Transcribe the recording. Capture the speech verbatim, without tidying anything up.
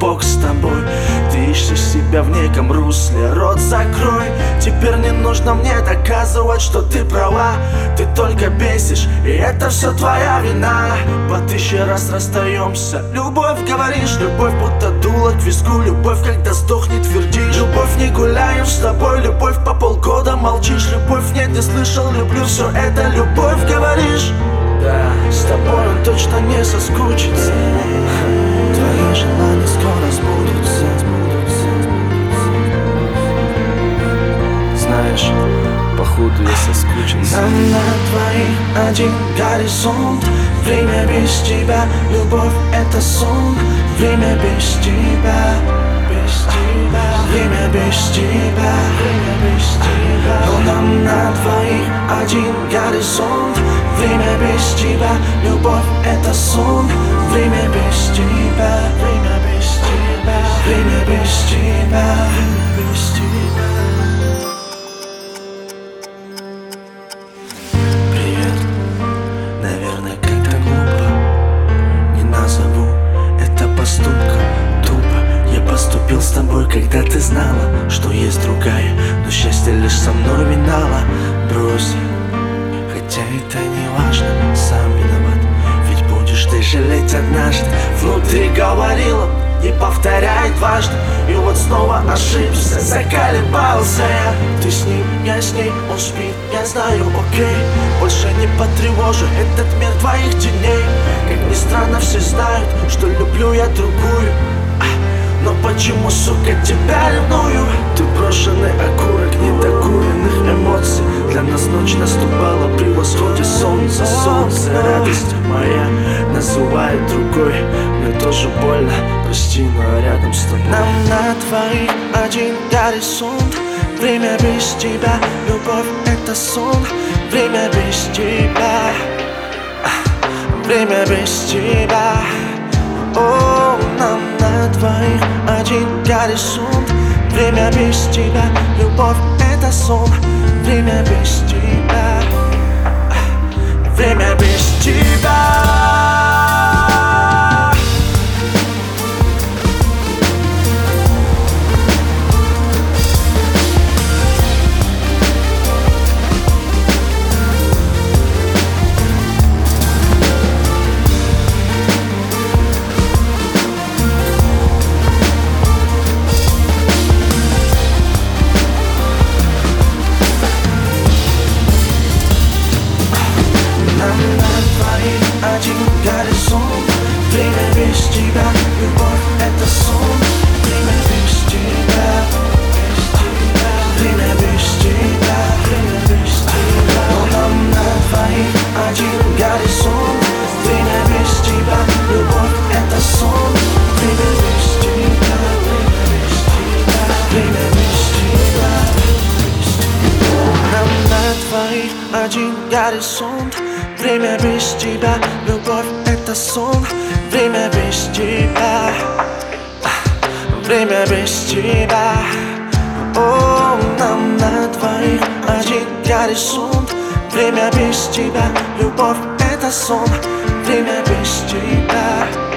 бок с тобой. Ты ищешь себя в неком русле, рот закрой. Теперь не нужно мне доказывать, что ты права. Ты только бесишь, и это все твоя вина. По тысяче раз расстаемся. Любовь, говоришь, любовь будто дуло к виску. Любовь, когда сдохнет, твердишь. Любовь, не гуляем с тобой. Любовь, по полгода молчишь. Любовь, нет, не слышал, люблю, все это любовь, говоришь. Да, с тобой он точно не соскучится. Твои желания скоро сбудутся. Знаешь, походу я соскучился. Нам на двоих один горизонт. Время без тебя, любовь это сон. Время без тебя, без тебя. Время без тебя, время без тебя. Но нам на двоих один горизонт. Время без тебя, любовь это сон. Время без тебя, время без тебя. Время без тебя, время без тебя. Привет, наверное, как-то глупо. Не назову это поступком. Тупо я поступил с тобой, когда ты знала, что есть другая, но счастье лишь со мной минало. Брось, хотя это не важно, сам виноват. Ведь будешь ты жалеть однажды. Внутри говорила, не повторяй дважды. И вот снова ошибся, заколебался я. Ты с ним, я с ней, он спит, я знаю, окей. Больше не потревожу этот мир твоих теней. Как ни странно, все знают, что люблю я другую. Но почему, сука, тебя ревную? Ты брошенный окурок недокуренных эмоций. Для нас ночь наступала при восходе солнца. Солнце, радость моя называет другой. Мне тоже больно, прости, но рядом с тобой. Нам на двоих один горизонт. Время без тебя, любовь это сон. Время без тебя, время без тебя. О, нам на двоих один горизонт. Время без тебя, любовь это сон. Время без тебя, время без тебя. Один горизонт. Время без тебя, любовь это сон. Время без тебя, без тебя. Время без тебя, время без тебя. Но нам на двоих один горизонт. Время без тебя, любовь это сон. Время без тебя, время без тебя. Время без тебя, без тебя. Нам на двоих один горизонт. Время без тебя, любовь это сон. Время без тебя, время без тебя. О, нам на двоих один горизонт. Время без тебя, любовь это сон. Время без тебя.